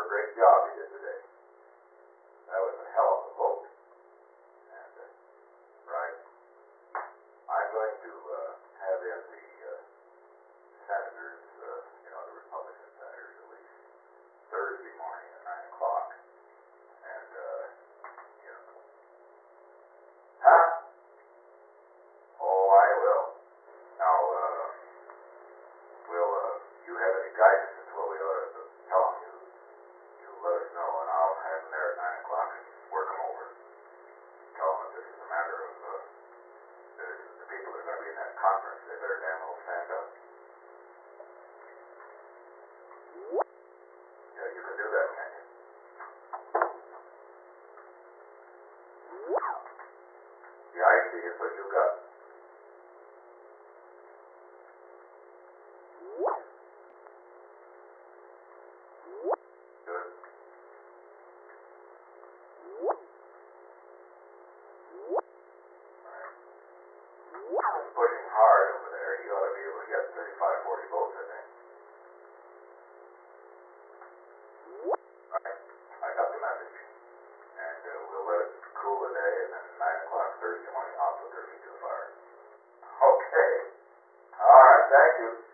great job he did today. That was a hell of a vote. And, right, I'm going to have in the senators, the Republican senators at least, Thursday morning at 9 o'clock. And, huh? Oh, I will. Now, you have any guidance as to what we ought to tell them? You let us know, and I'll have them there at 9 o'clock and work them over. Tell them that this is a matter of, the people that are going to be in that conference, they better damn well stand up. Yeah, you can do that, can't you? Yeah, I see. It's what you got. Good. He's pushing hard over there. He ought to be able to get 35, 40 votes, I think. Right. I got the message. And we'll let it cool a day, and then at 9 o'clock Thursday morning, I'll put their feet to the fire. Okay. All right. Thank you.